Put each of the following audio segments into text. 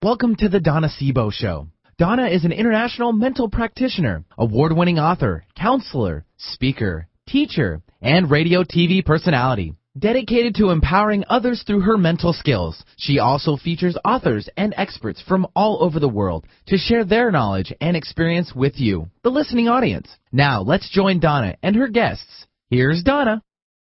Welcome to the Donna Sebo Show. Donna is an international mental practitioner, award-winning author, counselor, speaker, teacher, and radio TV personality. Dedicated to empowering others through her mental skills, she also features authors and experts from all over the world to share their knowledge and experience with you, the listening audience. Now, let's join Donna and her guests. Here's Donna.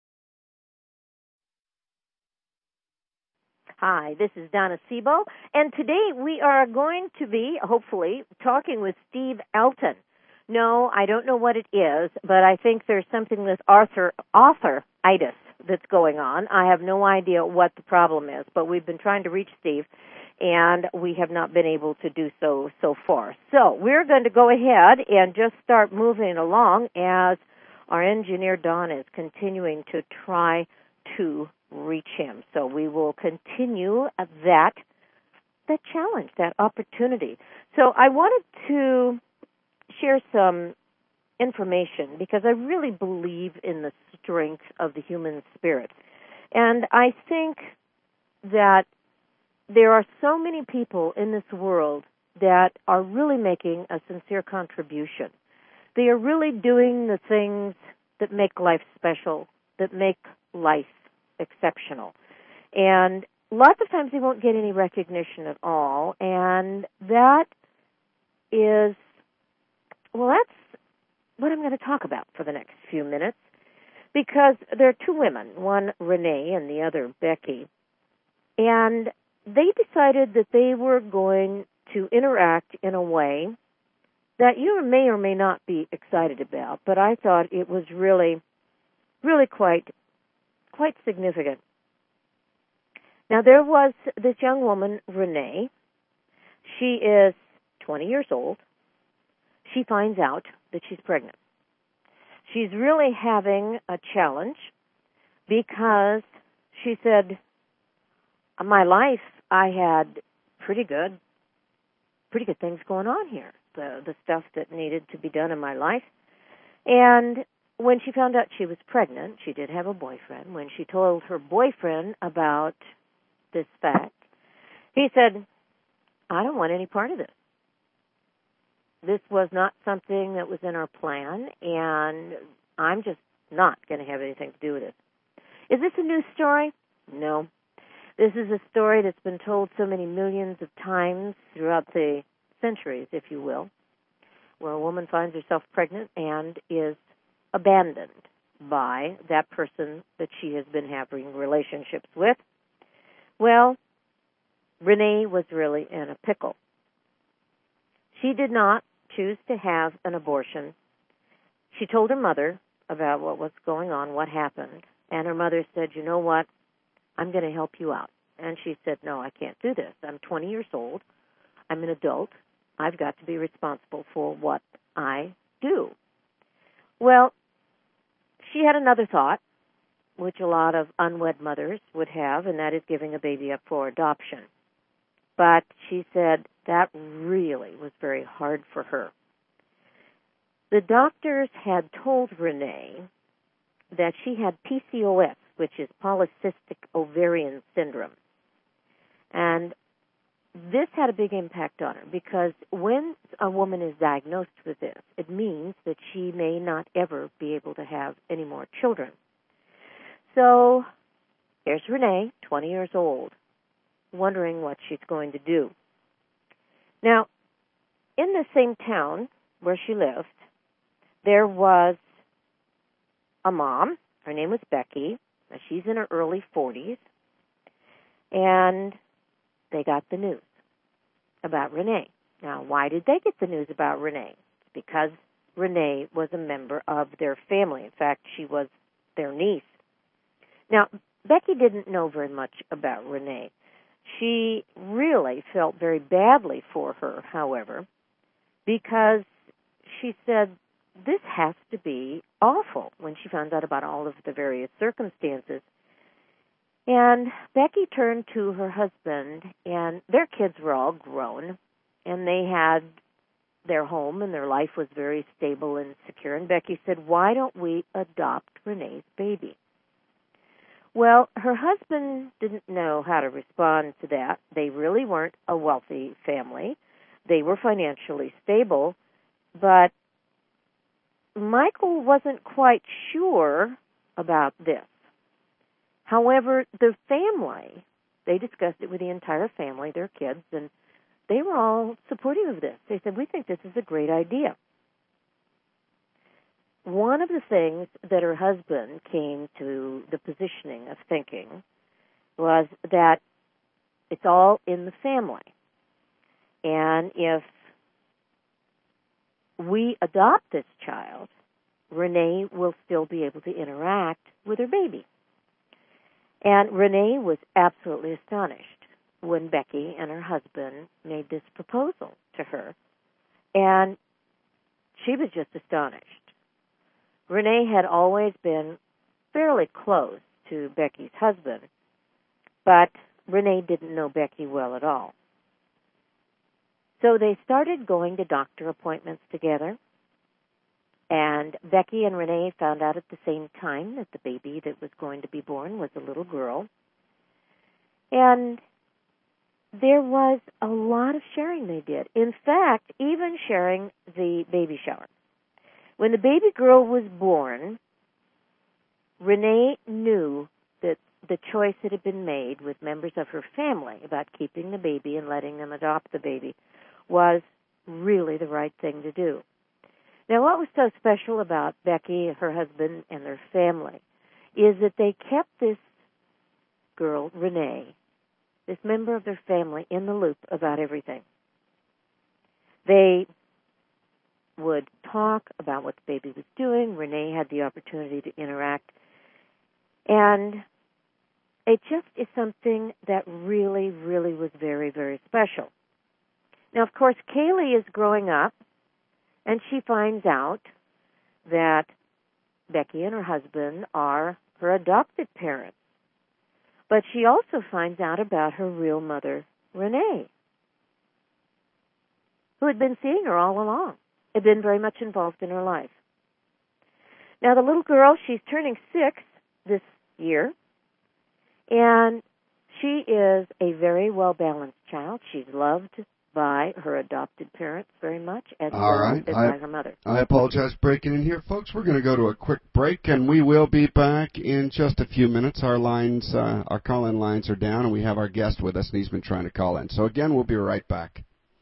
Hi, this is Donna Sebo, and today we are going to be, hopefully, talking with Steve Elton. No, I don't know what it is, but I think there's something with authoritis that's going on. I have no idea what the problem is, but we've been trying to reach Steve, and we have not been able to do so far. So we're going to go ahead and just start moving along as our engineer, Don, is continuing to try to reach him. So we will continue that challenge, that opportunity. So I wanted to share some information because I really believe in the strength of the human spirit. And I think that there are so many people in this world that are really making a sincere contribution. They are really doing the things that make life special, that make life exceptional. And lots of times they won't get any recognition at all, and that is, well, that's what I'm going to talk about for the next few minutes, because there are two women, one Renee and the other Becky, and they decided that they were going to interact in a way that you may or may not be excited about, but I thought it was really, really quite significant. Now, there was this young woman, Renee. She is 20 years old. She finds out that she's pregnant. She's really having a challenge because she said, my life, I had pretty good things going on here, the stuff that needed to be done in my life. And when she found out she was pregnant, she did have a boyfriend. When she told her boyfriend about this fact, he said, I don't want any part of this. This was not something that was in our plan, and I'm just not going to have anything to do with it. Is this a new story? No. This is a story that's been told so many millions of times throughout the centuries, if you will, where a woman finds herself pregnant and is abandoned by that person that she has been having relationships with. Well, Renee was really in a pickle. She did not choose to have an abortion. She told her mother about what was going on, what happened, and her mother said, you know what, I'm going to help you out. And she said, no, I can't do this. I'm 20 years old. I'm an adult. I've got to be responsible for what I do. Well, she had another thought, which a lot of unwed mothers would have, and that is giving a baby up for adoption. But she said that really was very hard for her. The doctors had told Renee that she had PCOS, which is polycystic ovarian syndrome. And this had a big impact on her because when a woman is diagnosed with this, it means that she may not ever be able to have any more children. So here's Renee, 20 years old, wondering what she's going to do. Now, in the same town where she lived, there was a mom. Her name was Becky. Now, she's in her early 40s, and they got the news about Renee. Now, why did they get the news about Renee? It's because Renee was a member of their family. In fact, she was their niece. Now, Becky didn't know very much about Renee. She really felt very badly for her, however, because she said, this has to be awful when she found out about all of the various circumstances. And Becky turned to her husband, and their kids were all grown, and they had their home, and their life was very stable and secure. And Becky said, why don't we adopt Renee's baby? Well, her husband didn't know how to respond to that. They really weren't a wealthy family. They were financially stable, but Michael wasn't quite sure about this. However, the family, they discussed it with the entire family, their kids, and they were all supportive of this. They said, we think this is a great idea. One of the things that her husband came to the positioning of thinking was that it's all in the family. And if we adopt this child, Renee will still be able to interact with her baby. And Renee was absolutely astonished when Becky and her husband made this proposal to her. And she was just astonished. Renee had always been fairly close to Becky's husband, but Renee didn't know Becky well at all. So they started going to doctor appointments together, and Becky and Renee found out at the same time that the baby that was going to be born was a little girl. And there was a lot of sharing they did. In fact, even sharing the baby shower. When the baby girl was born, Renee knew that the choice that had been made with members of her family about keeping the baby and letting them adopt the baby was really the right thing to do. Now, what was so special about Becky, her husband, and their family is that they kept this girl, Renee, this member of their family, in the loop about everything. They would talk about what the baby was doing. Renee had the opportunity to interact. And it just is something that really, really was very, very special. Now, of course, Kaylee is growing up, and she finds out that Becky and her husband are her adopted parents. But she also finds out about her real mother, Renee, who had been seeing her all along, had been very much involved in her life. Now, the little girl, she's turning 6 this year, and she is a very well-balanced child. She's loved by her adopted parents very much, as well as by her mother. I apologize for breaking in here, folks. We're going to go to a quick break, and we will be back in just a few minutes. Our lines, our call-in lines are down, and we have our guest with us, and he's been trying to call in. So, again, we'll be right back.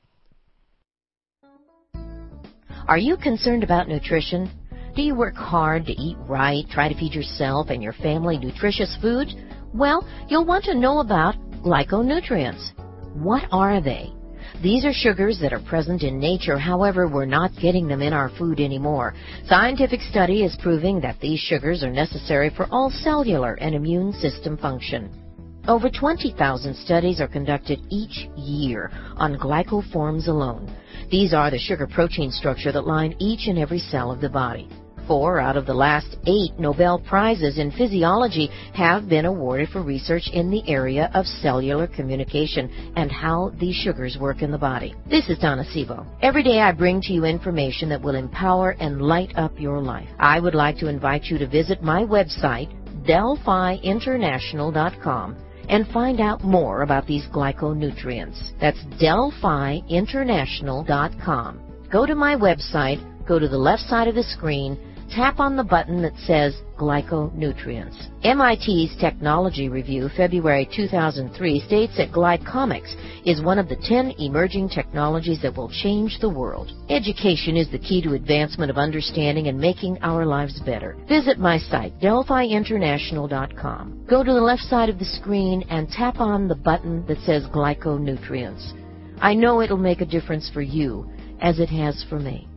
Are you concerned about nutrition? Do you work hard to eat right, try to feed yourself and your family nutritious food? Well, you'll want to know about glyconutrients. What are they? These are sugars that are present in nature, however, we're not getting them in our food anymore. Scientific study is proving that these sugars are necessary for all cellular and immune system function. Over 20,000 studies are conducted each year on glycoforms alone. These are the sugar-protein structure that line each and every cell of the body. 4 out of the last 8 Nobel Prizes in physiology have been awarded for research in the area of cellular communication and how these sugars work in the body. This is Donna Sebo. Every day I bring to you information that will empower and light up your life. I would like to invite you to visit my website, DelphiInternational.com, and find out more about these glyconutrients. That's DelphiInternational.com. Go to my website, go to the left side of the screen, tap on the button that says Glyconutrients. MIT's Technology Review, February 2003, states that glycomics is one of the 10 emerging technologies that will change the world. Education is the key to advancement of understanding and making our lives better. Visit my site, DelphiInternational.com. Go to the left side of the screen and tap on the button that says Glyconutrients. I know it'll make a difference for you, as it has for me.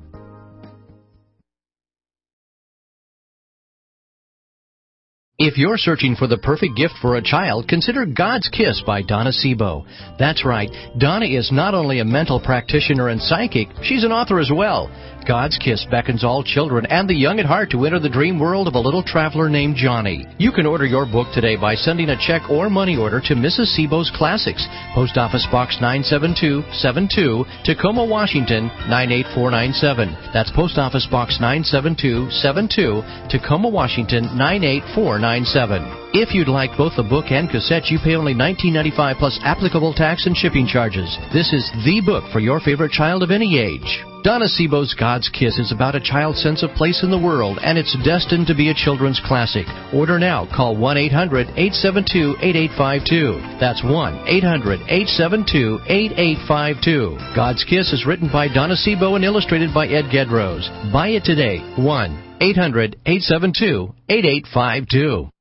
If you're searching for the perfect gift for a child, consider God's Kiss by Donna Sebo. That's right, Donna is not only a mental practitioner and psychic, she's an author as well. God's Kiss beckons all children and the young at heart to enter the dream world of a little traveler named Johnny. You can order your book today by sending a check or money order to Mrs. Sebo's Classics, Post Office Box 97272, Tacoma, Washington 98497. That's Post Office Box 97272, Tacoma, Washington 98497. 497. If you'd like both the book and cassette, you pay only $19.95 plus applicable tax and shipping charges. This is the book for your favorite child of any age. Donna Seebo's God's Kiss is about a child's sense of place in the world, and it's destined to be a children's classic. Order now. Call 1-800-872-8852. That's 1-800-872-8852. God's Kiss is written by Donna Seebo and illustrated by Ed Gedrose. Buy it today. 1-800-872-8852.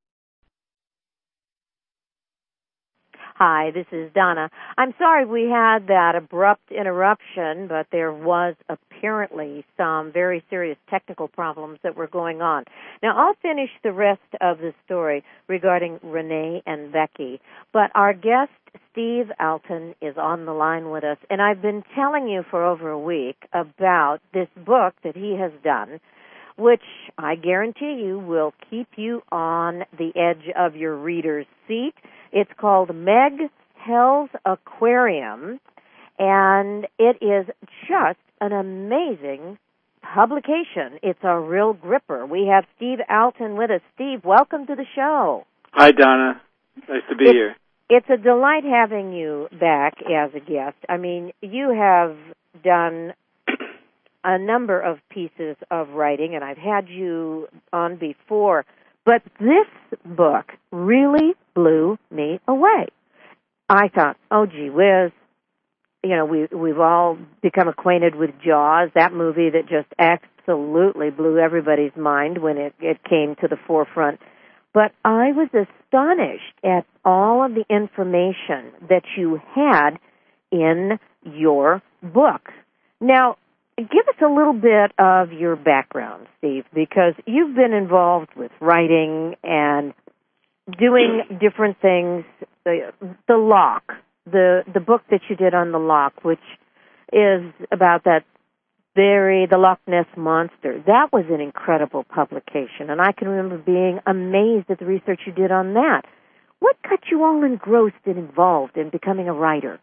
Hi, this is Donna. I'm sorry we had that abrupt interruption, but there was apparently some very serious technical problems that were going on. Now, I'll finish the rest of the story regarding Renee and Becky, but our guest, Steve Alton, is on the line with us, and I've been telling you for over a week about this book that he has done, which I guarantee you will keep you on the edge of your reader's seat. It's called Meg Hell's Aquarium, and it is just an amazing publication. It's a real gripper. We have Steve Alton with us. Steve, welcome to the show. Hi, Donna. Nice to be here. It's a delight having you back as a guest. I mean, you have done a number of pieces of writing, and I've had you on before. But this book really blew me away. I thought, oh, gee whiz, you know, we've all become acquainted with Jaws, that movie that just absolutely blew everybody's mind when it came to the forefront. But I was astonished at all of the information that you had in your book. Now, give us a little bit of your background, Steve, because you've been involved with writing and doing different things. The Loch, the book that you did on the Loch, which is about the Loch Ness Monster. That was an incredible publication, and I can remember being amazed at the research you did on that. What got you all engrossed and involved in becoming a writer?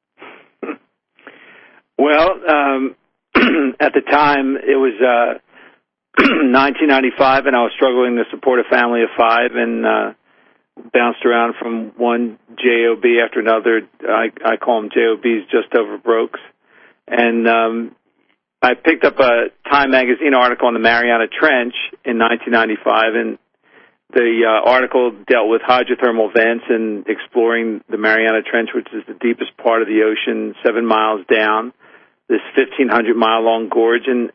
Well, at the time, it was 1995, and I was struggling to support a family of five, and bounced around from one job after another. I call them jobs, just over brokes. And I picked up a Time magazine article on the Mariana Trench in 1995, and the article dealt with hydrothermal vents and exploring the Mariana Trench, which is the deepest part of the ocean, 7 miles down, this 1,500-mile-long gorge. And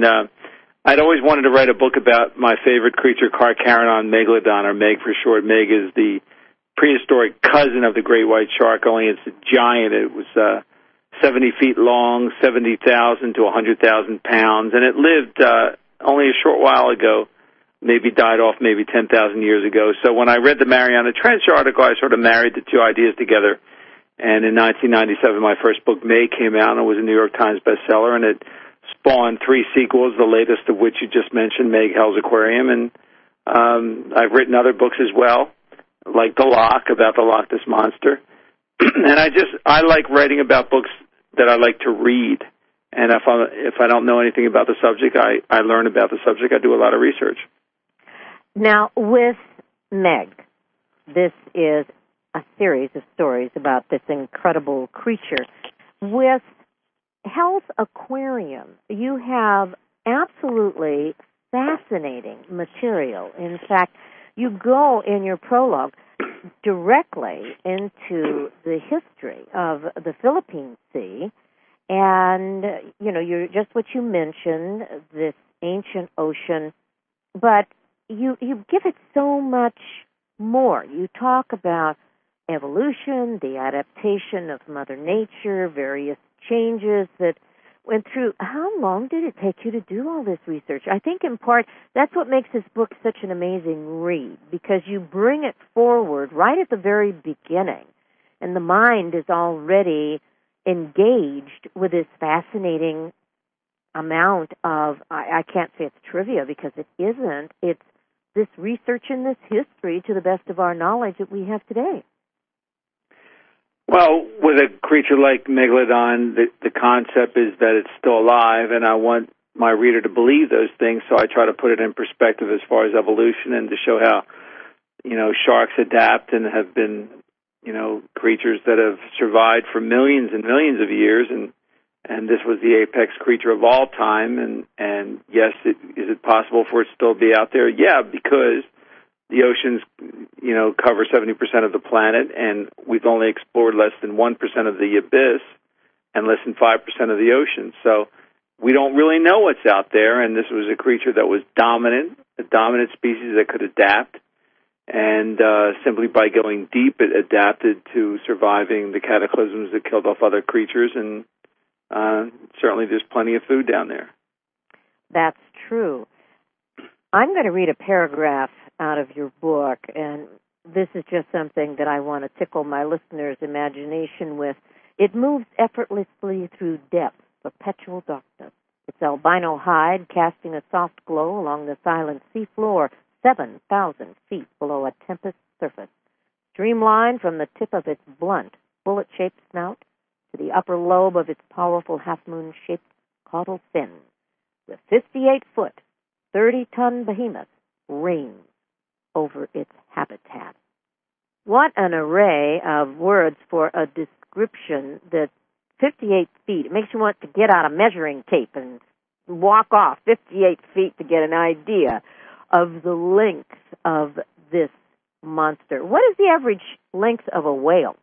I'd always wanted to write a book about my favorite creature, Carcharodon megalodon, or Meg for short. Meg is the prehistoric cousin of the great white shark, only it's a giant. It was 70 feet long, 70,000 to 100,000 pounds, and it lived only a short while ago, maybe died off maybe 10,000 years ago. So when I read the Mariana Trench article, I sort of married the two ideas together. And in 1997, my first book, Meg, came out, and it was a New York Times bestseller, and it spawned 3 sequels, the latest of which you just mentioned, Meg Hell's Aquarium. And I've written other books as well, like The Loch, about the Loch Ness Monster. And I like writing about books that I like to read. And if I don't know anything about the subject, I learn about the subject. I do a lot of research. Now, with Meg, this is a series of stories about this incredible creature. With Hell's Aquarium, you have absolutely fascinating material. In fact, you go in your prologue directly into the history of the Philippine Sea, and, you know, you're just what you mentioned, this ancient ocean, but you give it so much more. You talk about evolution, the adaptation of Mother Nature, various changes that went through. How long did it take you to do all this research? I think in part that's what makes this book such an amazing read, because you bring it forward right at the very beginning, and the mind is already engaged with this fascinating amount of, I can't say it's trivia because it isn't, it's this research and this history to the best of our knowledge that we have today. Well, with a creature like Megalodon, the concept is that it's still alive, and I want my reader to believe those things, so I try to put it in perspective as far as evolution and to show how sharks adapt and have been, creatures that have survived for millions and millions of years, and this was the apex creature of all time, and yes, is it possible for it still to be out there? Yeah, because the oceans, cover 70% of the planet, and we've only explored less than 1% of the abyss and less than 5% of the ocean. So we don't really know what's out there, and this was a creature that was dominant, a dominant species that could adapt, and simply by going deep, it adapted to surviving the cataclysms that killed off other creatures, and certainly there's plenty of food down there. That's true. I'm going to read a paragraph out of your book, and this is just something that I want to tickle my listeners' imagination with. It moves effortlessly through depth, perpetual darkness. Its albino hide casting a soft glow along the silent sea floor, 7,000 feet below a tempest surface. Streamlined from the tip of its blunt, bullet-shaped snout to the upper lobe of its powerful half-moon-shaped caudal fin. The 58-foot, 30-ton behemoth reigns over its habitat. What an array of words for a description that 58 feet, it makes you want to get out a measuring tape and walk off 58 feet to get an idea of the length of this monster. What is the average length of a whale?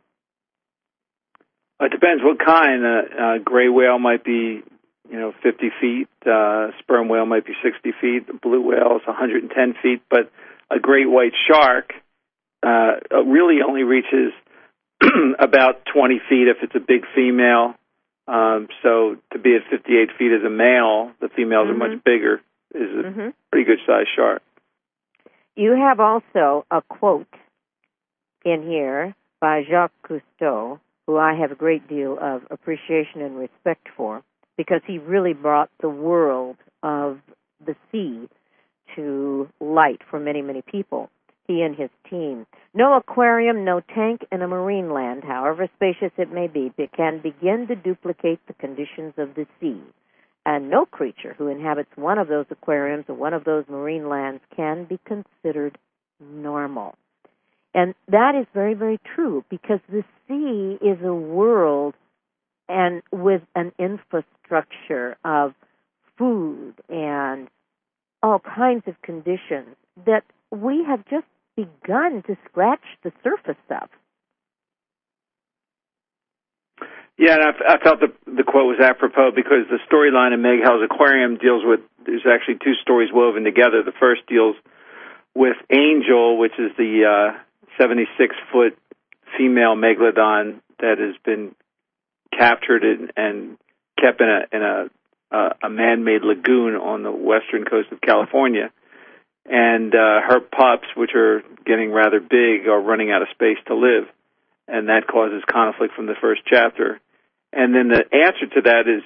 It depends what kind. Gray whale might be, 50 feet. Sperm whale might be 60 feet. The blue whale is 110 feet. But a great white shark really only reaches about 20 feet if it's a big female. So to be at 58 feet as a male, the females are much bigger, is a pretty good-sized shark. You have also a quote in here by Jacques Cousteau, who I have a great deal of appreciation and respect for, because he really brought the world of the sea to light for many, many people. He and his team. No aquarium, no tank in a marine land, however spacious it may be, can begin to duplicate the conditions of the sea. And no creature who inhabits one of those aquariums or one of those marine lands can be considered normal. And that is very, very true, because the sea is a world and with an infrastructure of food and all kinds of conditions that we have just begun to scratch the surface of. Yeah, and I felt the quote was apropos because the storyline in Meg Hell's Aquarium deals with, there's actually two stories woven together. The first deals with Angel, which is the 76-foot female megalodon that has been captured and kept in a man-made lagoon on the western coast of California. And her pups, which are getting rather big, are running out of space to live, and that causes conflict from the first chapter. And then the answer to that is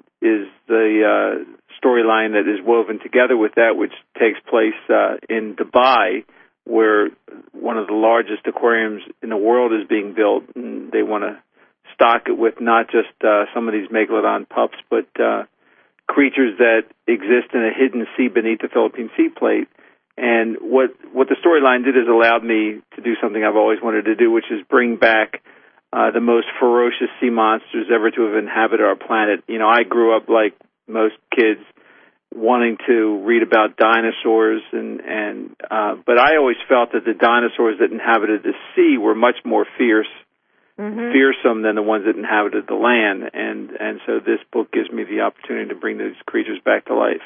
the storyline that is woven together with that, which takes place in Dubai, where one of the largest aquariums in the world is being built, and they want to stock it with not just some of these megalodon pups, but creatures that exist in a hidden sea beneath the Philippine Sea Plate. And what the storyline did is allowed me to do something I've always wanted to do, which is bring back the most ferocious sea monsters ever to have inhabited our planet. I grew up like most kids wanting to read about dinosaurs, but I always felt that the dinosaurs that inhabited the sea were much more fearsome than the ones that inhabited the land. And so this book gives me the opportunity to bring those creatures back to life.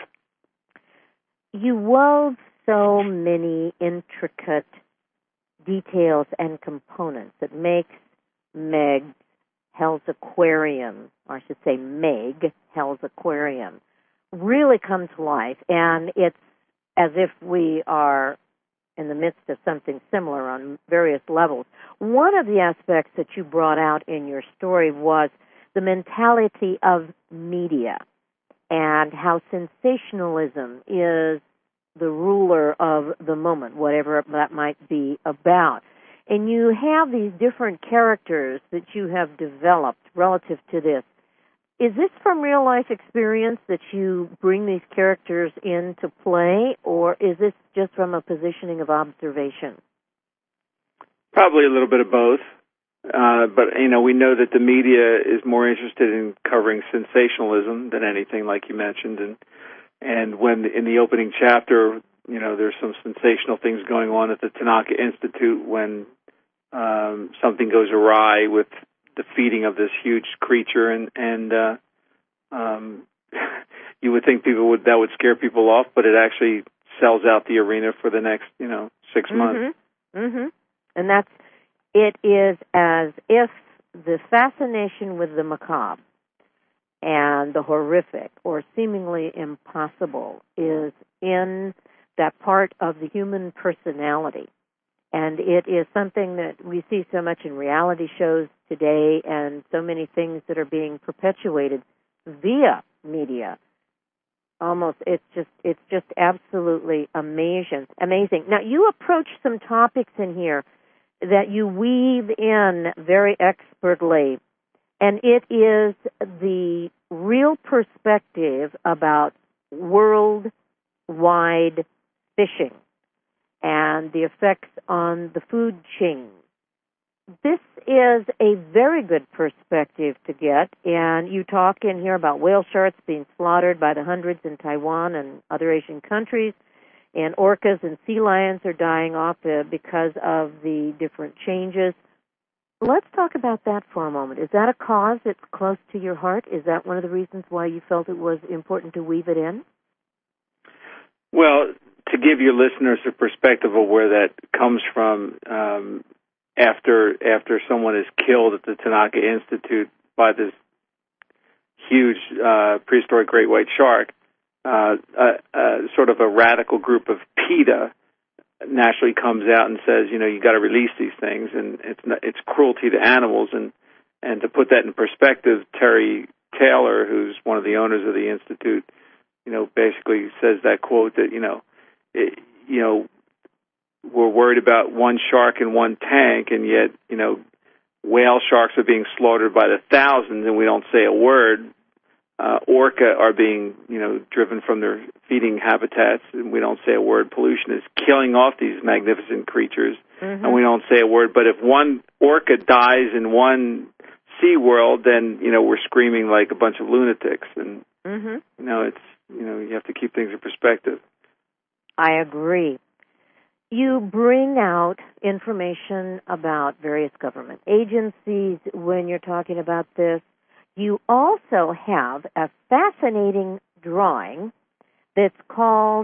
You wove so many intricate details and components that makes Meg Hell's Aquarium, or I should say Meg Hell's Aquarium, really come to life. And it's as if we are in the midst of something similar on various levels. One of the aspects that you brought out in your story was the mentality of media and how sensationalism is the ruler of the moment, whatever that might be about. And you have these different characters that you have developed relative to this. Is this from real-life experience that you bring these characters into play, or is this just from a positioning of observation? Probably a little bit of both. But, we know that the media is more interested in covering sensationalism than anything, like you mentioned. And when in the opening chapter, there's some sensational things going on at the Tanaka Institute when something goes awry with the feeding of this huge creature, and you would think that would scare people off, but it actually sells out the arena for the next 6 months. Mm-hmm. And it is as if the fascination with the macabre and the horrific or seemingly impossible is in that part of the human personality. And it is something that we see so much in reality shows today, and so many things that are being perpetuated via media. It's just absolutely amazing. Now, you approach some topics in here that you weave in very expertly, and it is the real perspective about worldwide fishing and the effects on the food chain. This is a very good perspective to get, and you talk in here about whale sharks being slaughtered by the hundreds in Taiwan and other Asian countries, and orcas and sea lions are dying off because of the different changes. Let's talk about that for a moment. Is that a cause that's close to your heart? Is that one of the reasons why you felt it was important to weave it in? Well, to give your listeners a perspective of where that comes from, after someone is killed at the Tanaka Institute by this huge prehistoric great white shark, sort of a radical group of PETA naturally comes out and says, you got to release these things, and it's cruelty to animals. And to put that in perspective, Terry Taylor, who's one of the owners of the institute, basically says that quote that we're worried about one shark in one tank, and yet whale sharks are being slaughtered by the thousands, and we don't say a word. Orca are being, driven from their feeding habitats, and we don't say a word. Pollution is killing off these magnificent creatures, and we don't say a word. But if one orca dies in one sea world, then, we're screaming like a bunch of lunatics. And, it's, you have to keep things in perspective. I agree. You bring out information about various government agencies when you're talking about this. You also have a fascinating drawing that's called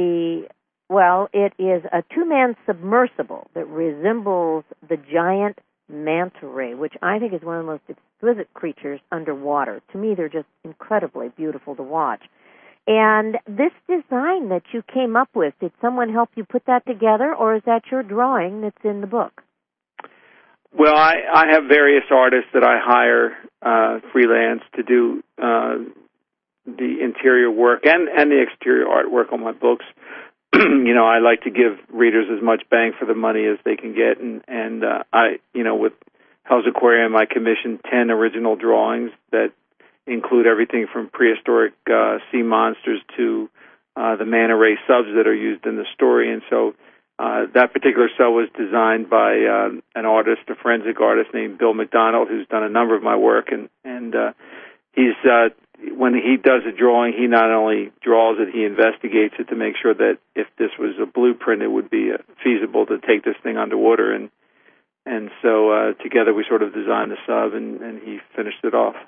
it is a two-man submersible that resembles the giant manta ray, which I think is one of the most exquisite creatures underwater. To me, they're just incredibly beautiful to watch. And this design that you came up with, did someone help you put that together, or is that your drawing that's in the book? Well, I have various artists that I hire freelance to do the interior work and the exterior artwork on my books. I like to give readers as much bang for the money as they can get, and I with Hell's Aquarium, I commissioned 10 original drawings that include everything from prehistoric sea monsters to the manta ray subs that are used in the story. And so that particular sub was designed by an artist, a forensic artist named Bill McDonald, who's done a number of my work. And he's when he does a drawing, he not only draws it, he investigates it to make sure that if this was a blueprint, it would be feasible to take this thing underwater. And so together we sort of designed the sub, and he finished it off.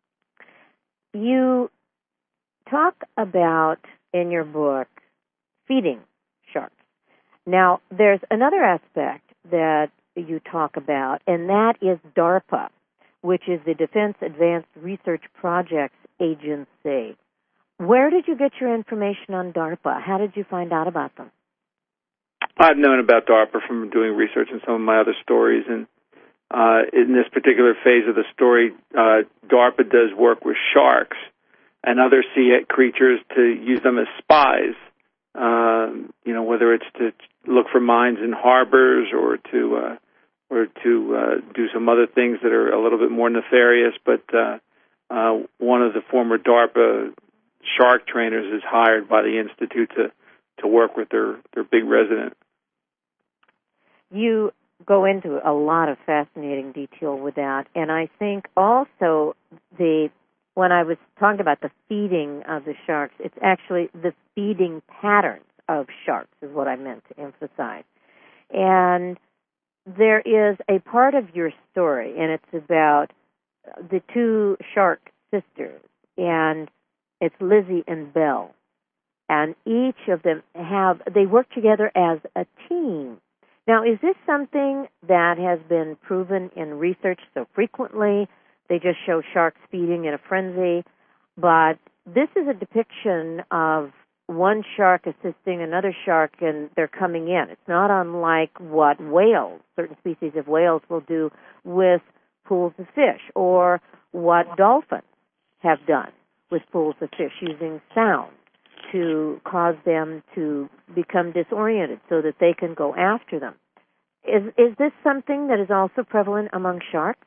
You talk about, in your book, feeding sharks. Now, there's another aspect that you talk about, and that is DARPA, which is the Defense Advanced Research Projects Agency. Where did you get your information on DARPA? How did you find out about them? I've known about DARPA from doing research in some of my other stories, and in this particular phase of the story, DARPA does work with sharks and other sea creatures to use them as spies, whether it's to look for mines in harbors or to do some other things that are a little bit more nefarious. But one of the former DARPA shark trainers is hired by the Institute to work with their big resident. You go into a lot of fascinating detail with that. And I think also when I was talking about the feeding of the sharks, it's actually the feeding patterns of sharks is what I meant to emphasize. And there is a part of your story, and it's about the two shark sisters, and it's Lizzie and Belle. And each of them they work together as a team. Now, is this something that has been proven in research so frequently? They just show sharks feeding in a frenzy. But this is a depiction of one shark assisting another shark, and they're coming in. It's not unlike what certain species of whales will do with pools of fish, or what dolphins have done with pools of fish using sound to cause them to become disoriented so that they can go after them. Is this something that is also prevalent among sharks?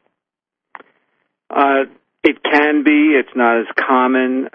It can be. It's not as common.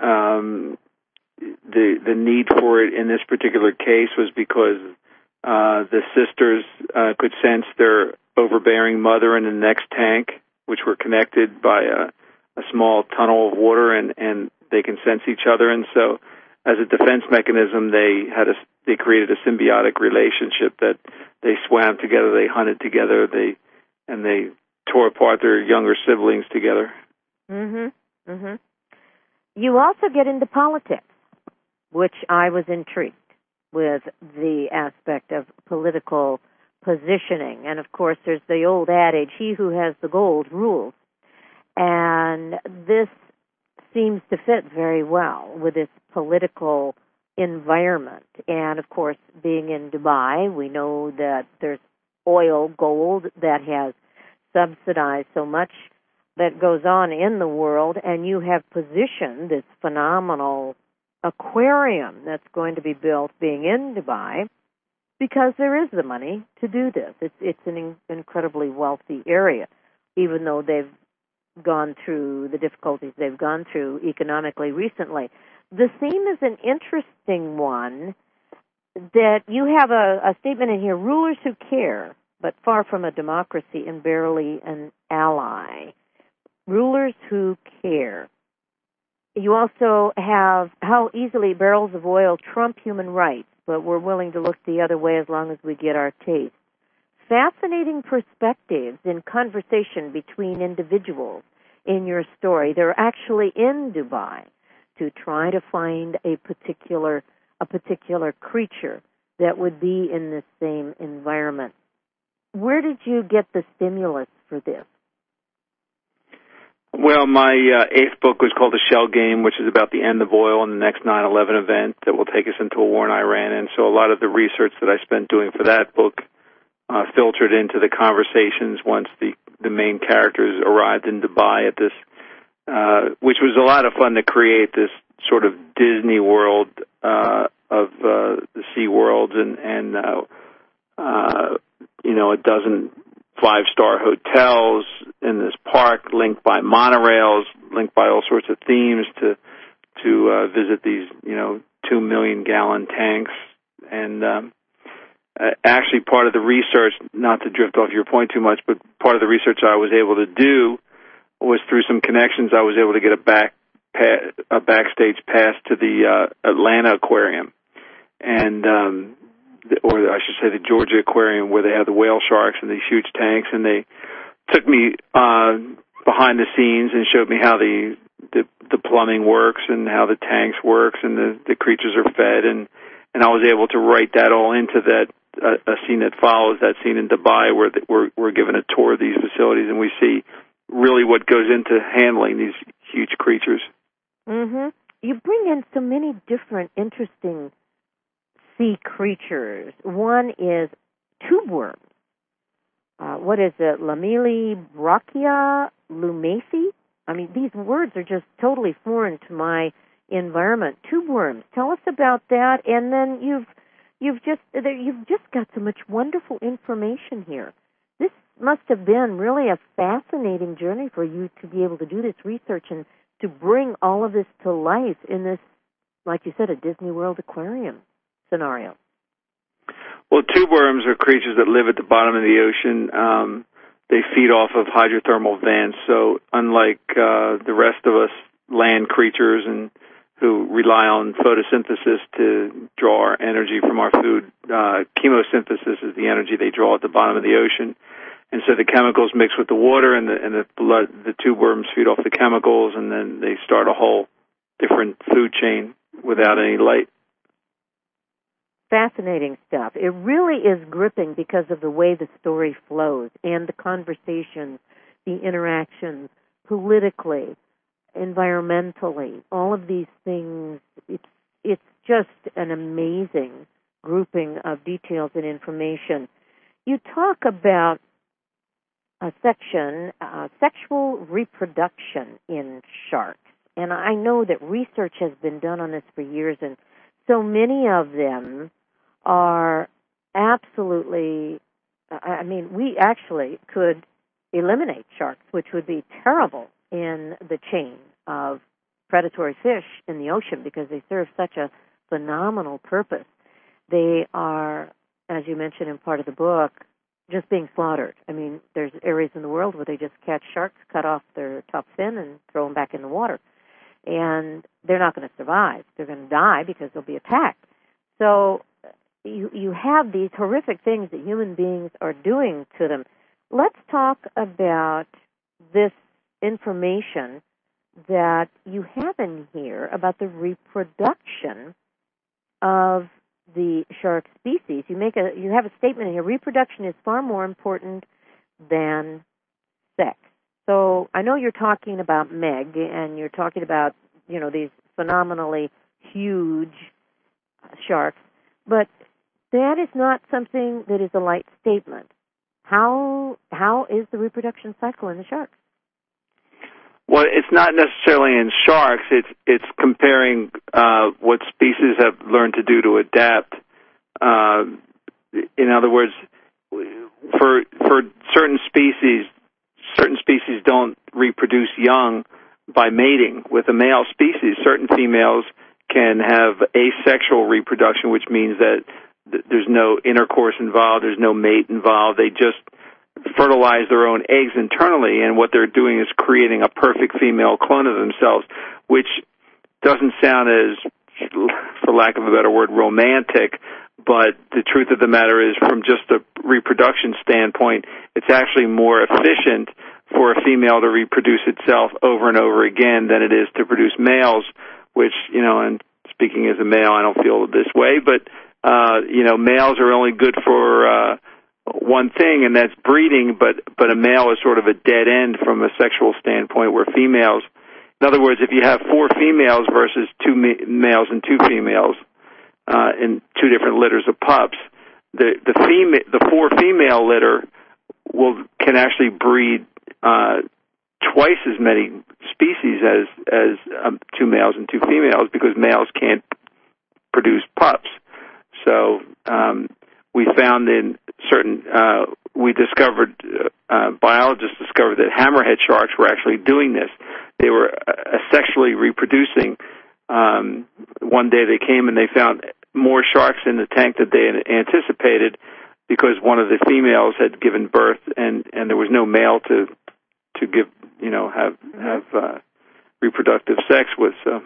The need for it in this particular case was because the sisters could sense their overbearing mother in the next tank, which were connected by a small tunnel of water, and they can sense each other. And so, as a defense mechanism, they created a symbiotic relationship that they swam together, they hunted together, and they tore apart their younger siblings together. Mm-hmm. Mm-hmm. You also get into politics, which I was intrigued with the aspect of political positioning. And, of course, there's the old adage, he who has the gold rules. And this seems to fit very well with this political environment. And, of course, being in Dubai, we know that there's oil, gold that has subsidized so much that goes on in the world, and you have positioned this phenomenal aquarium that's going to be built being in Dubai because there is the money to do this. It's an incredibly wealthy area, even though they've gone through the difficulties they've gone through economically recently. The theme is an interesting one that you have a statement in here, rulers who care, but far from a democracy and barely an ally. Rulers who care. You also have how easily barrels of oil trump human rights, but we're willing to look the other way as long as we get our taste. Fascinating perspectives in conversation between individuals in your story. They're actually in Dubai to try to find a particular creature that would be in the same environment. Where did you get the stimulus for this? Well, my eighth book was called The Shell Game, which is about the end of oil and the next 9/11 event that will take us into a war in Iran. And so a lot of the research that I spent doing for that book filtered into the conversations once the main characters arrived in Dubai at this, which was a lot of fun to create this sort of Disney world of the Sea Worlds and a dozen 5-star hotels in this park, linked by monorails, linked by all sorts of themes to visit these 2 million gallon tanks. And actually, part of the research, not to drift off your point too much, but part of the research I was able to do was through some connections. I was able to get a backstage pass to the Atlanta Aquarium, and or I should say the Georgia Aquarium, where they have the whale sharks and these huge tanks, and they took me behind the scenes and showed me how the plumbing works and how the tanks works and the creatures are fed, and I was able to write that all into that a scene that follows that scene in Dubai where we're given a tour of these facilities and we see really what goes into handling these huge creatures. Mm-hmm. You bring in so many different interesting sea creatures. One is tube worms. What is it? Lamelibrachia lumacy? I mean, these words are just totally foreign to my environment. Tube worms. Tell us about that. And then you've just got so much wonderful information here. This must have been really a fascinating journey for you to be able to do this research and to bring all of this to life in this, like you said, a Disney World aquarium scenario. Well, tube worms are creatures that live at the bottom of the ocean. They feed off of hydrothermal vents. So unlike the rest of us land creatures and who rely on photosynthesis to draw our energy from our food, chemosynthesis is the energy they draw at the bottom of the ocean. And so the chemicals mix with the water, and the tube worms feed off the chemicals, and then they start a whole different food chain without any light. Fascinating stuff. It really is gripping because of the way the story flows and the conversations, the interactions, politically, environmentally, all of these things. It's just an amazing grouping of details and information. You talk about a section, sexual reproduction in sharks. And I know that research has been done on this for years, and so many of them are absolutely, we actually could eliminate sharks, which would be terrible in the chain of predatory fish in the ocean because they serve such a phenomenal purpose. They are, as you mentioned in part of the book, just being slaughtered. There's areas in the world where they just catch sharks, cut off their top fin, and throw them back in the water. And they're not going to survive. They're going to die because they'll be attacked. So you have these horrific things that human beings are doing to them. Let's talk about this information that you have in here about the reproduction of the shark species. You have a statement in here: reproduction is far more important than sex. So I know you're talking about Meg, and you're talking about these phenomenally huge sharks, but that is not something that is a light statement. How is the reproduction cycle in the sharks? Well, it's not necessarily in sharks. It's comparing what species have learned to do to adapt. In other words, for certain species don't reproduce young by mating with a male species. Certain females can have asexual reproduction, which means that there's no intercourse involved, there's no mate involved. They just fertilize their own eggs internally, and what they're doing is creating a perfect female clone of themselves, which doesn't sound as, for lack of a better word, romantic, but the truth of the matter is, from just a reproduction standpoint, it's actually more efficient for a female to reproduce itself over and over again than it is to produce males, which, and speaking as a male, I don't feel this way, but, males are only good for one thing, and that's breeding, but a male is sort of a dead end from a sexual standpoint, where females, in other words, if you have 4 females versus 2 males and 2 females in 2 different litters of pups, the 4 female litter can actually breed twice as many species as 2 males and 2 females, because males can't produce pups. So we found in certain, biologists discovered that hammerhead sharks were actually doing this. They were asexually reproducing. One day they came and they found more sharks in the tank than they had anticipated, because one of the females had given birth, and there was no male to give, have reproductive sex with. So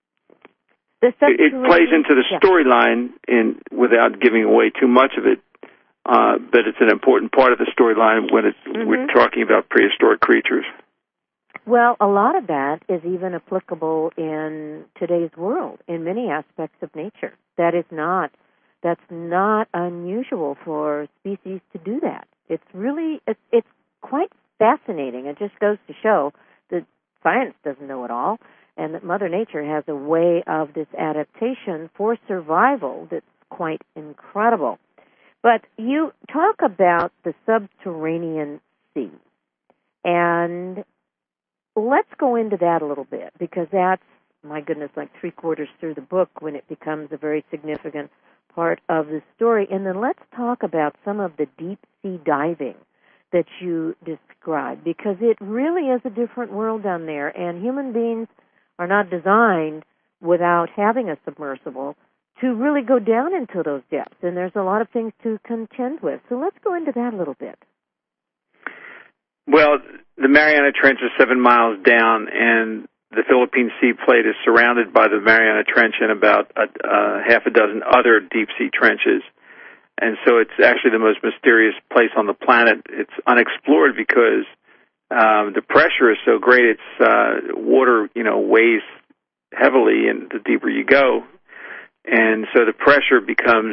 it plays into the storyline without giving away too much of it, but it's an important part of the storyline when we're talking about prehistoric creatures. Well, a lot of that is even applicable in today's world, in many aspects of nature. That's not unusual for species to do that. It's quite fascinating. It just goes to show that science doesn't know it all, and that Mother Nature has a way of this adaptation for survival that's quite incredible. But you talk about the subterranean sea, and let's go into that a little bit, because that's, my goodness, like 3/4 through the book when it becomes a very significant part of the story. And then let's talk about some of the deep sea diving that you describe, because it really is a different world down there, and human beings are not designed, without having a submersible, to really go down into those depths, and there's a lot of things to contend with. So let's go into that a little bit. Well, the Mariana Trench is 7 miles down, and the Philippine Sea Plate is surrounded by the Mariana Trench and about half a dozen other deep-sea trenches. And so it's actually the most mysterious place on the planet. It's unexplored because the pressure is so great. It's water, weighs heavily, and the deeper you go. And so the pressure becomes,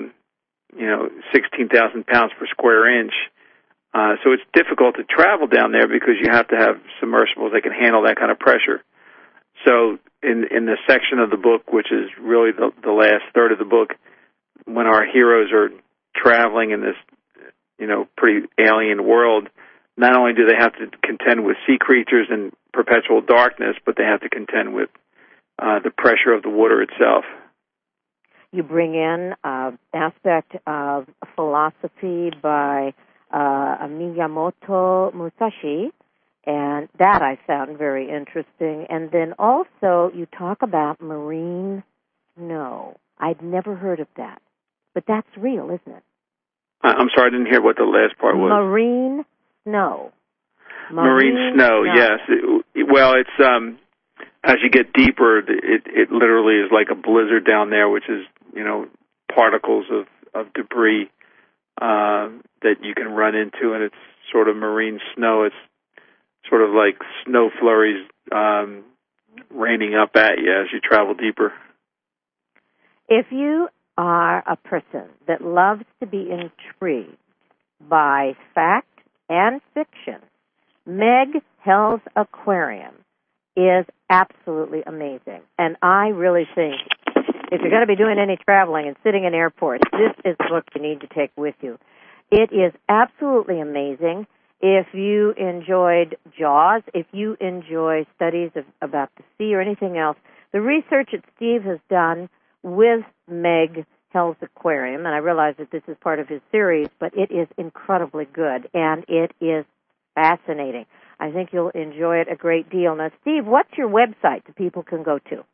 16,000 pounds per square inch. So it's difficult to travel down there because you have to have submersibles that can handle that kind of pressure. So in the section of the book, which is really the last third of the book, when our heroes are traveling in this, pretty alien world, not only do they have to contend with sea creatures and perpetual darkness, but they have to contend with the pressure of the water itself. You bring in an aspect of philosophy by Miyamoto Musashi, and that I found very interesting. And then also you talk about marine snow. I'd never heard of that, but that's real, isn't it? I'm sorry, I didn't hear what the last part was. Marine snow. Marine snow, yes. It's as you get deeper, it literally is like a blizzard down there, which is particles of debris that you can run into, and it's sort of marine snow. It's sort of like snow flurries raining up at you as you travel deeper. If you are a person that loves to be intrigued by fact and fiction, Meg Hell's Aquarium is absolutely amazing. And I really think if you're going to be doing any traveling and sitting in airports, this is the book you need to take with you. It is absolutely amazing. If you enjoyed Jaws, if you enjoy studies about the sea or anything else, the research that Steve has done with Meg Hell's Aquarium, and I realize that this is part of his series, but it is incredibly good, and it is fascinating. I think you'll enjoy it a great deal. Now, Steve, what's your website that people can go to?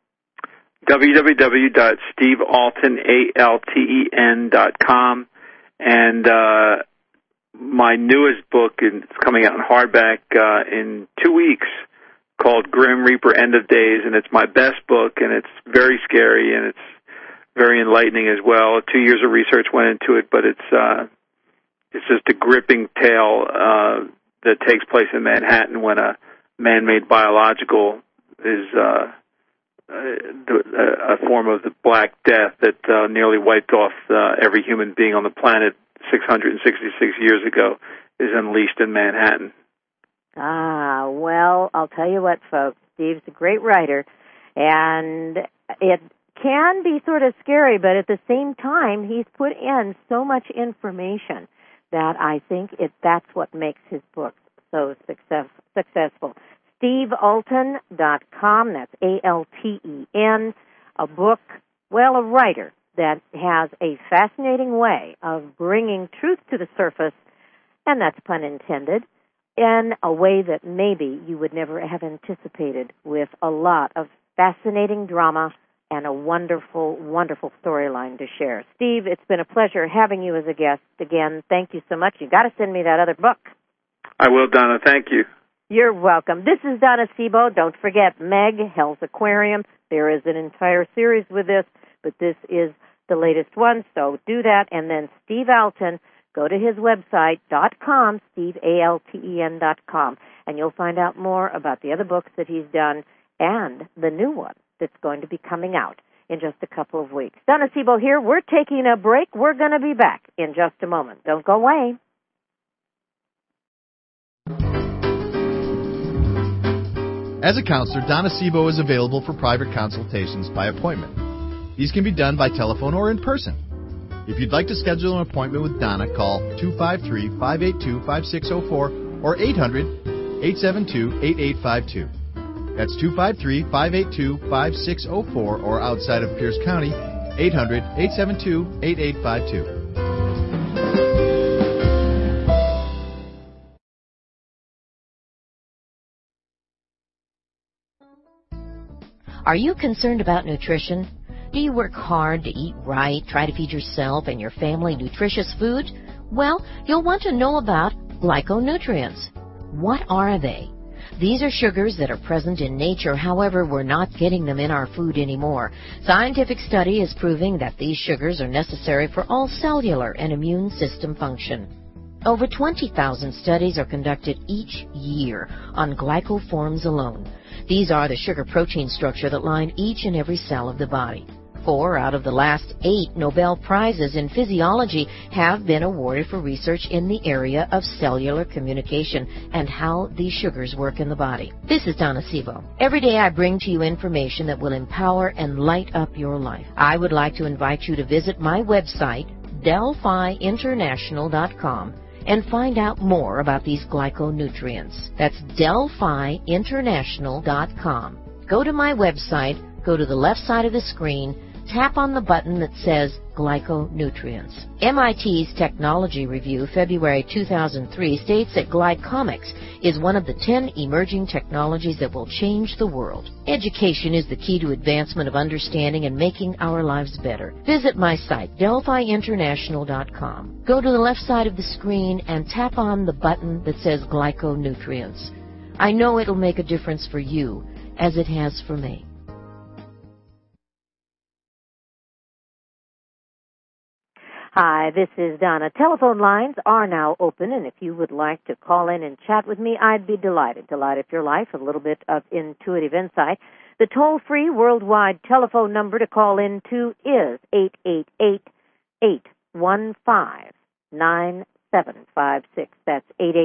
www.stevealten.com, and my newest book is coming out in hardback in 2 weeks, called Grim Reaper End of Days, and it's my best book, and it's very scary, and it's very enlightening as well. 2 years of research went into it, but it's just a gripping tale that takes place in Manhattan when a man-made biological is a form of the Black Death that nearly wiped off every human being on the planet 666 years ago is unleashed in Manhattan. Ah, well, I'll tell you what, folks. Steve's a great writer, and it can be sort of scary, but at the same time, he's put in so much information that I think that's what makes his books so successful. SteveAlten.com, that's ALTEN, a writer that has a fascinating way of bringing truth to the surface, and that's pun intended, in a way that maybe you would never have anticipated, with a lot of fascinating drama and a wonderful, wonderful storyline to share. Steve, it's been a pleasure having you as a guest again. Thank you so much. You got to send me that other book. I will, Donna. Thank you. You're welcome. This is Donna Sebo. Don't forget Meg Hell's Aquarium. There is an entire series with this, but this is the latest one, so do that. And then Steve Alten, go to his website, .com, SteveAlten.com, and you'll find out more about the other books that he's done and the new one that's going to be coming out in just a couple of weeks. Donna Sebo here. We're taking a break. We're going to be back in just a moment. Don't go away. As a counselor, Donna Sebo is available for private consultations by appointment. These can be done by telephone or in person. If you'd like to schedule an appointment with Donna, call 253-582-5604 or 800-872-8852. That's 253-582-5604 or outside of Pierce County, 800-872-8852. Are you concerned about nutrition? Do you work hard to eat right, try to feed yourself and your family nutritious food? Well, you'll want to know about glyconutrients. What are they? These are sugars that are present in nature, however, we're not getting them in our food anymore. Scientific study is proving that these sugars are necessary for all cellular and immune system function. Over 20,000 studies are conducted each year on glycoforms alone. These are the sugar-protein structure that line each and every cell of the body. 4 out of the last 8 Nobel Prizes in physiology have been awarded for research in the area of cellular communication and how these sugars work in the body. This is Donna Sebo. Every day I bring to you information that will empower and light up your life. I would like to invite you to visit my website, DelphiInternational.com, and find out more about these glyconutrients. That's DelphiInternational.com. Go to my website, go to the left side of the screen, tap on the button that says Glyconutrients. MIT's Technology Review, February 2003, states that glycomics is one of the 10 emerging technologies that will change the world. Education is the key to advancement of understanding and making our lives better. Visit my site, DelphiInternational.com. Go to the left side of the screen and tap on the button that says Glyconutrients. I know it'll make a difference for you, as it has for me. Hi, this is Donna. Telephone lines are now open, and if you would like to call in and chat with me, I'd be delighted to light up your life, a little bit of intuitive insight. The toll-free worldwide telephone number to call in to is 888-815-9756. That's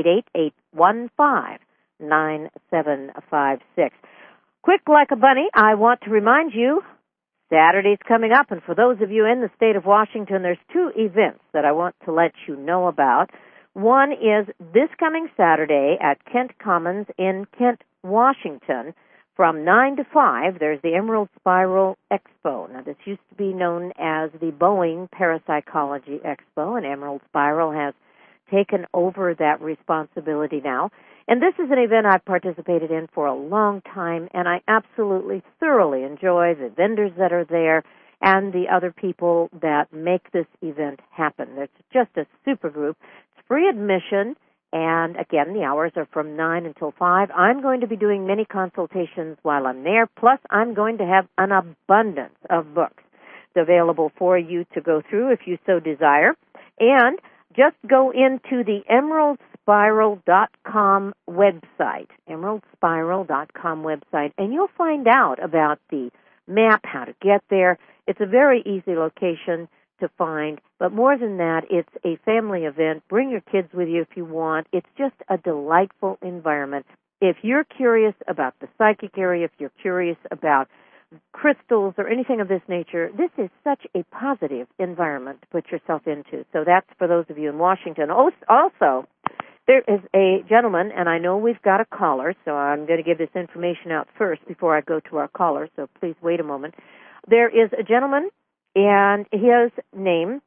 888-815-9756. Quick like a bunny, I want to remind you, Saturday's coming up, and for those of you in the state of Washington, there's 2 events that I want to let you know about. One is this coming Saturday at Kent Commons in Kent, Washington. From 9 to 5, there's the Emerald Spiral Expo. Now, this used to be known as the Boeing Parapsychology Expo, and Emerald Spiral has taken over that responsibility now. And this is an event I've participated in for a long time, and I absolutely thoroughly enjoy the vendors that are there and the other people that make this event happen. It's just a super group. It's free admission, and again, the hours are from 9 until 5. I'm going to be doing many consultations while I'm there, plus I'm going to have an abundance of books available for you to go through if you so desire. And just go into the EmeraldSpiral.com website, EmeraldSpiral.com website, and you'll find out about the map, how to get there. It's a very easy location to find, but more than that, it's a family event. Bring your kids with you if you want. It's just a delightful environment. If you're curious about the psychic area, if you're curious about crystals or anything of this nature, this is such a positive environment to put yourself into. So that's for those of you in Washington. Also, there is a gentleman, and I know we've got a caller, so I'm going to give this information out first before I go to our caller, so please wait a moment. There is a gentleman, and his name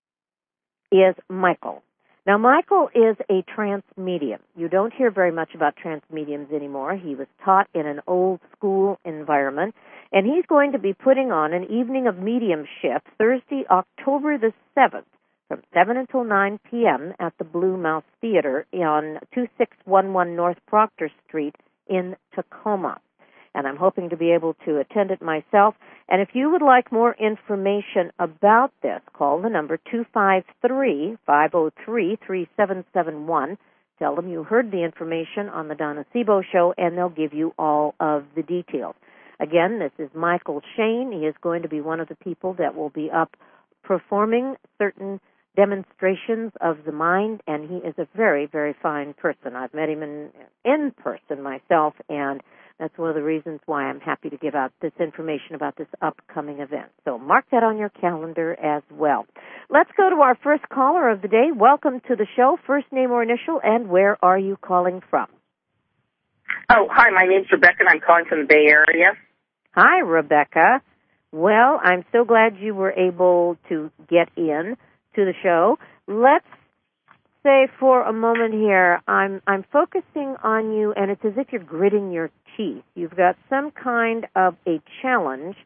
is Michael. Now, Michael is a trance medium. You don't hear very much about trance mediums anymore. He was taught in an old school environment, and he's going to be putting on an evening of mediumship Thursday, October the 7th, from 7 until 9 p.m. at the Blue Mouse Theater on 2611 North Proctor Street in Tacoma. And I'm hoping to be able to attend it myself. And if you would like more information about this, call the number 253-503-3771. Tell them you heard the information on the Donna Sebo Show, and they'll give you all of the details. Again, this is Michael Shane. He is going to be one of the people that will be up performing certain demonstrations of the mind, and he is a very, very fine person. I've met him in person myself, and that's one of the reasons why I'm happy to give out this information about this upcoming event. So mark that on your calendar as well. Let's go to our first caller of the day. Welcome to the show. First name or initial, and where are you calling from? Oh, hi, my name's Rebecca, and I'm calling from the Bay Area. Hi, Rebecca. Well, I'm so glad you were able to get in to the show. Let's say for a moment here, I'm focusing on you, and it's as if you're gritting your teeth. You've got some kind of a challenge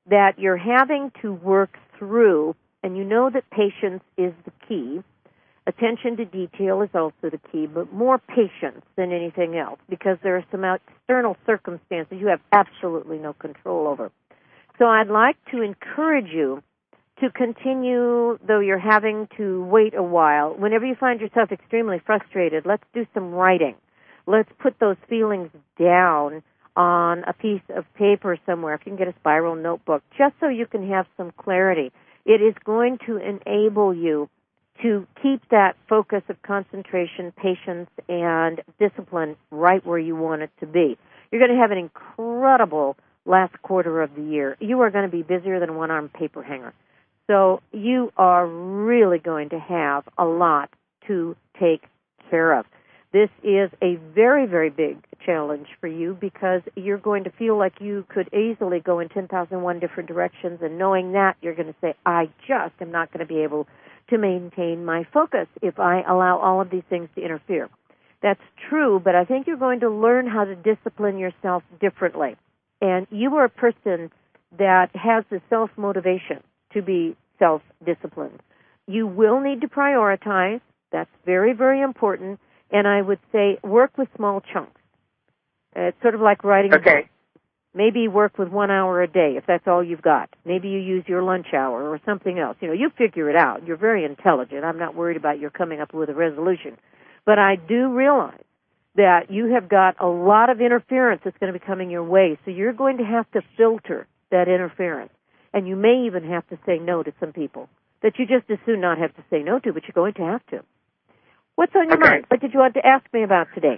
that you're having to work through, and you know that patience is the key. Attention to detail is also the key, but more patience than anything else, because there are some external circumstances you have absolutely no control over. So I'd like to encourage you to continue, though you're having to wait a while. Whenever you find yourself extremely frustrated, let's do some writing. Let's put those feelings down on a piece of paper somewhere. If you can get a spiral notebook, just so you can have some clarity. It is going to enable you to keep that focus of concentration, patience, and discipline right where you want it to be. You're going to have an incredible last quarter of the year. You are going to be busier than a one-armed paper hanger. So you are really going to have a lot to take care of. This is a very, very big challenge for you because you're going to feel like you could easily go in 10,001 different directions, and knowing that, you're going to say, I just am not going to be able to maintain my focus if I allow all of these things to interfere. That's true, but I think you're going to learn how to discipline yourself differently. And you are a person that has the self-motivation to be self-disciplined. You will need to prioritize. That's very, very important. And I would say work with small chunks. It's sort of like writing a book. Maybe work with 1 hour a day if that's all you've got. Maybe you use your lunch hour or something else. You know, you figure it out. You're very intelligent. I'm not worried about your coming up with a resolution. But I do realize that you have got a lot of interference that's going to be coming your way. So you're going to have to filter that interference. And you may even have to say no to some people that you just as soon not have to say no to, but you're going to have to. What's on your mind? What did you want to ask me about today?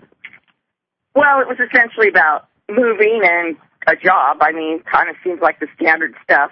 Well, it was essentially about moving and a job. I mean, kind of seems like the standard stuff.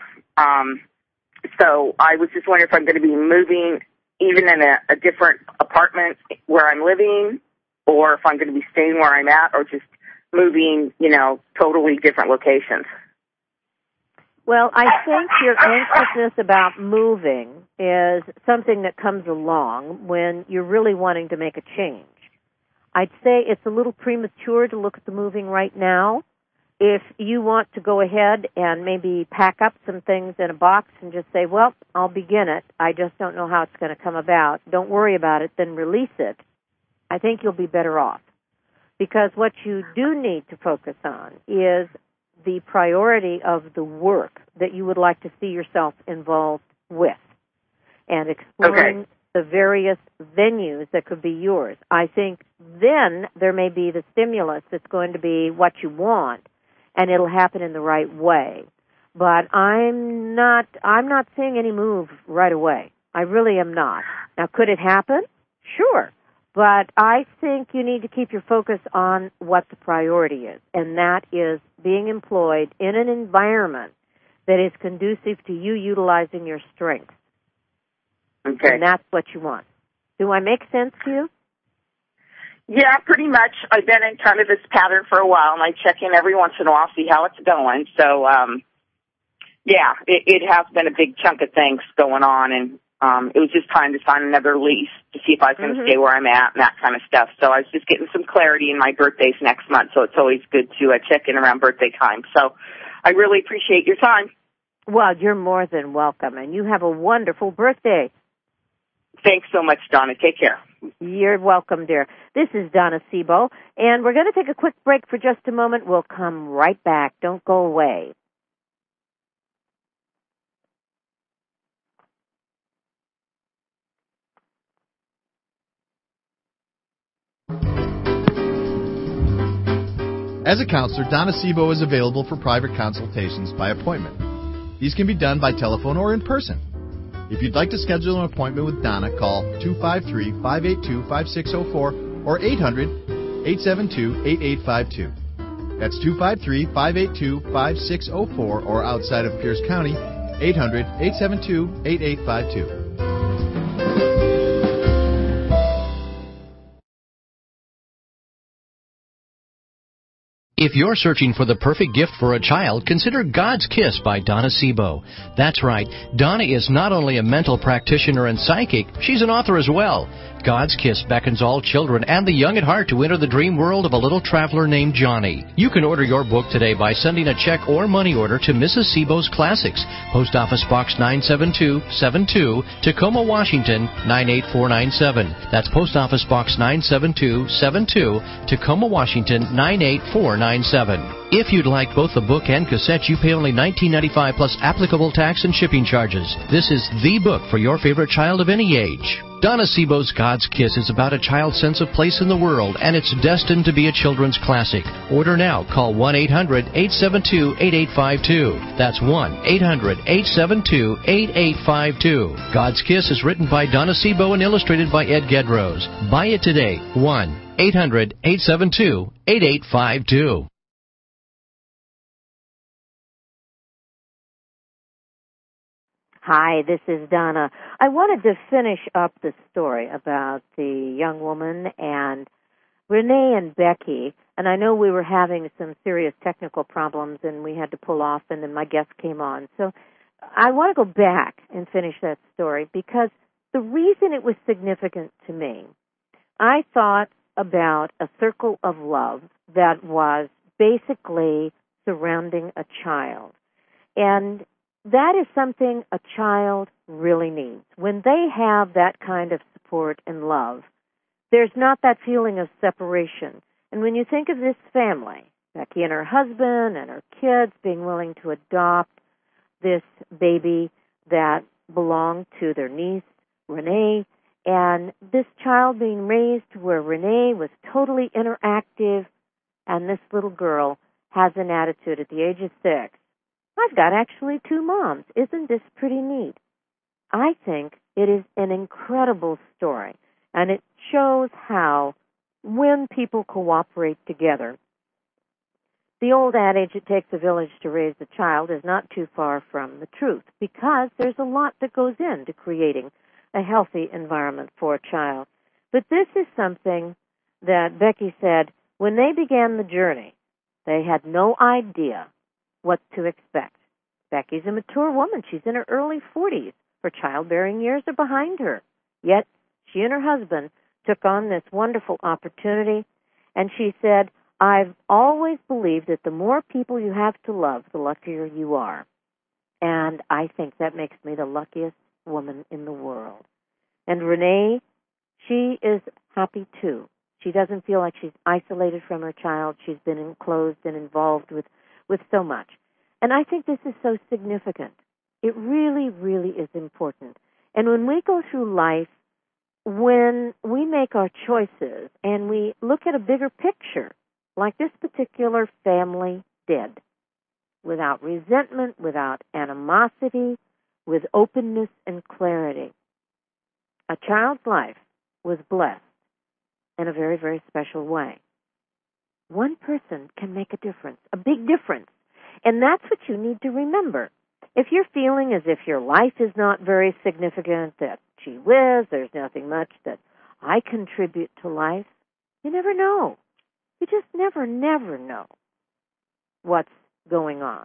So I was just wondering if I'm going to be moving even in a different apartment where I'm living, or if I'm going to be staying where I'm at, or just moving, you know, totally different locations. Well, I think your anxiousness about moving is something that comes along when you're really wanting to make a change. I'd say it's a little premature to look at the moving right now. If you want to go ahead and maybe pack up some things in a box and just say, well, I'll begin it, I just don't know how it's going to come about, don't worry about it, then release it, I think you'll be better off. Because what you do need to focus on is the priority of the work that you would like to see yourself involved with and exploring the various venues that could be yours. I think then there may be the stimulus that's going to be what you want, and it'll happen in the right way. But I'm not seeing any move right away. I really am not. Now, could it happen? Sure. But I think you need to keep your focus on what the priority is, and that is being employed in an environment that is conducive to you utilizing your strengths. Okay. And that's what you want. Do I make sense to you? Yeah, pretty much. I've been in kind of this pattern for a while, and I check in every once in a while, see how it's going. So, yeah, it has been a big chunk of things going on, and it was just time to sign another lease to see if I was going to stay where I'm at and that kind of stuff. So I was just getting some clarity, and my birthday's next month, so it's always good to check in around birthday time. So I really appreciate your time. Well, you're more than welcome, and you have a wonderful birthday. Thanks so much, Donna. Take care. You're welcome, dear. This is Donna Sebo, and we're going to take a quick break for just a moment. We'll come right back. Don't go away. As a counselor, Donna Sebo is available for private consultations by appointment. These can be done by telephone or in person. If you'd like to schedule an appointment with Donna, call 253-582-5604 or 800-872-8852. That's 253-582-5604 or outside of Pierce County, 800-872-8852. If you're searching for the perfect gift for a child, consider God's Kiss by Donna Sebo. That's right, Donna is not only a mental practitioner and psychic, she's an author as well. God's Kiss beckons all children and the young at heart to enter the dream world of a little traveler named Johnny. You can order your book today by sending a check or money order to Mrs. Sebo's Classics, Post Office Box 97272, Tacoma, Washington 98497. That's Post Office Box 97272, Tacoma, Washington 98497. If you'd like both the book and cassette, you pay only $19.95 plus applicable tax and shipping charges. This is the book for your favorite child of any age. Donna Sebo's God's Kiss is about a child's sense of place in the world, and it's destined to be a children's classic. Order now. Call 1-800-872-8852. That's 1-800-872-8852. God's Kiss is written by Donna Sebo and illustrated by Ed Gedrose. Buy it today. 1-800-872-8852. Hi, this is Donna. I wanted to finish up the story about the young woman and Renee and Becky, and I know we were having some serious technical problems and we had to pull off, and then my guest came on. So I want to go back and finish that story because the reason it was significant to me, I thought about a circle of love that was basically surrounding a child. And that is something a child really needs. When they have that kind of support and love, there's not that feeling of separation. And when you think of this family, Becky and her husband and her kids being willing to adopt this baby that belonged to their niece, Renee, and this child being raised where Renee was totally interactive, and this little girl has an attitude at the age of 6. I've got actually 2 moms. Isn't this pretty neat? I think it is an incredible story, and it shows how when people cooperate together, the old adage, it takes a village to raise a child, is not too far from the truth, because there's a lot that goes into creating a healthy environment for a child. But this is something that Becky said when they began the journey, they had no idea what to expect. Becky's a mature woman. She's in her early 40s. Her childbearing years are behind her. Yet, she and her husband took on this wonderful opportunity, and she said, I've always believed that the more people you have to love, the luckier you are. And I think that makes me the luckiest woman in the world. And Renee, she is happy too. She doesn't feel like she's isolated from her child. She's been enclosed and involved with so much. And I think this is so significant. It really, really is important. And when we go through life, when we make our choices and we look at a bigger picture, like this particular family did, without resentment, without animosity, with openness and clarity, a child's life was blessed in a very, very special way. One person can make a difference, a big difference. And that's what you need to remember. If you're feeling as if your life is not very significant, that, gee whiz, there's nothing much that I contribute to life, you never know. You just never know what's going on.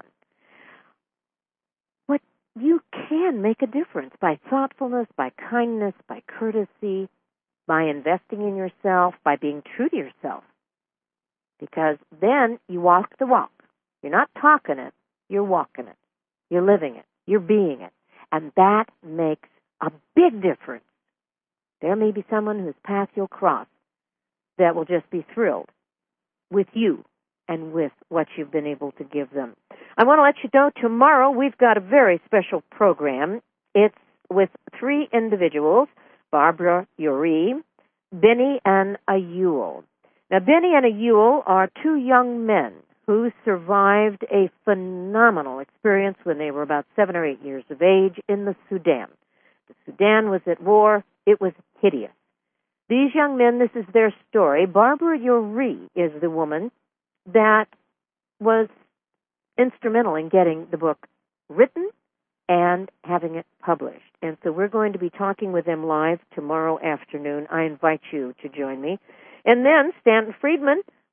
But you can make a difference by thoughtfulness, by kindness, by courtesy, by investing in yourself, by being true to yourself. Because then you walk the walk. You're not talking it, you're walking it. You're living it. You're being it. And that makes a big difference. There may be someone whose path you'll cross that will just be thrilled with you and with what you've been able to give them. I want to let you know tomorrow we've got a very special program. It's with 3 individuals, Barbara Uri, Benny, and Ayul. Now, Benny and Ayul are 2 young men who survived a phenomenal experience when they were about 7 or 8 years of age in the Sudan. The Sudan was at war. It was hideous. These young men, this is their story. Barbara Uri is the woman that was instrumental in getting the book written and having it published. And so we're going to be talking with them live tomorrow afternoon. I invite you to join me. And then Stanton Friedman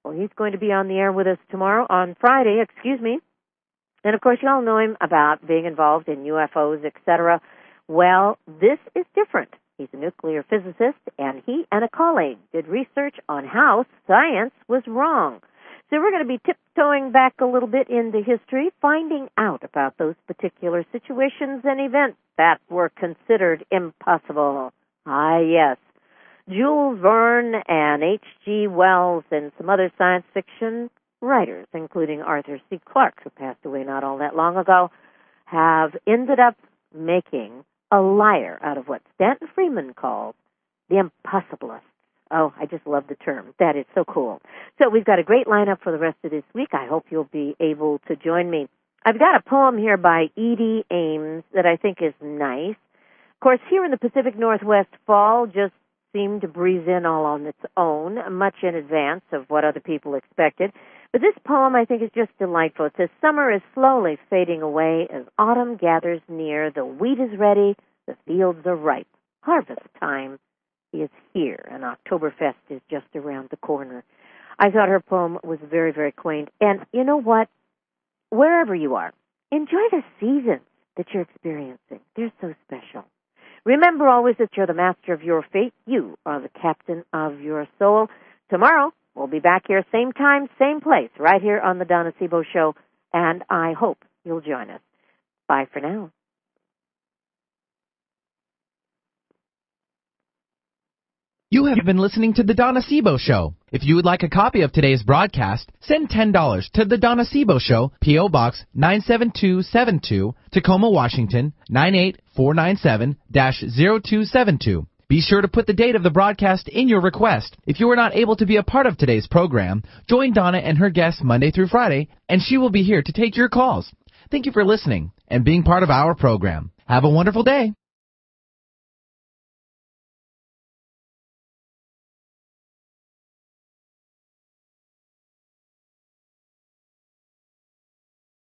Well, he's going to be on the air with us on Friday. And, of course, you all know him about being involved in UFOs, etc. Well, this is different. He's a nuclear physicist, and he and a colleague did research on how science was wrong. So we're going to be tiptoeing back a little bit into history, finding out about those particular situations and events that were considered impossible. Ah, yes. Jules Verne and H.G. Wells and some other science fiction writers, including Arthur C. Clarke, who passed away not all that long ago, have ended up making a liar out of what Stanton Friedman calls the impossibilists. Oh, I just love the term. That is so cool. So we've got a great lineup for the rest of this week. I hope you'll be able to join me. I've got a poem here by Edie Ames that I think is nice. Of course, here in the Pacific Northwest, fall just seemed to breeze in all on its own, much in advance of what other people expected. But this poem, I think, is just delightful. It says, summer is slowly fading away as autumn gathers near. The wheat is ready. The fields are ripe. Harvest time is here, and Oktoberfest is just around the corner. I thought her poem was very, very quaint. And you know what? Wherever you are, enjoy the seasons that you're experiencing. They're so special. Remember always that you're the master of your fate. You are the captain of your soul. Tomorrow, we'll be back here, same time, same place, right here on the Donna Sebo Show, and I hope you'll join us. Bye for now. You have been listening to The Donna Sebo Show. If you would like a copy of today's broadcast, send $10 to The Donna Sebo Show, P.O. Box 97272, Tacoma, Washington, 98497-0272. Be sure to put the date of the broadcast in your request. If you are not able to be a part of today's program, join Donna and her guests Monday through Friday, and she will be here to take your calls. Thank you for listening and being part of our program. Have a wonderful day.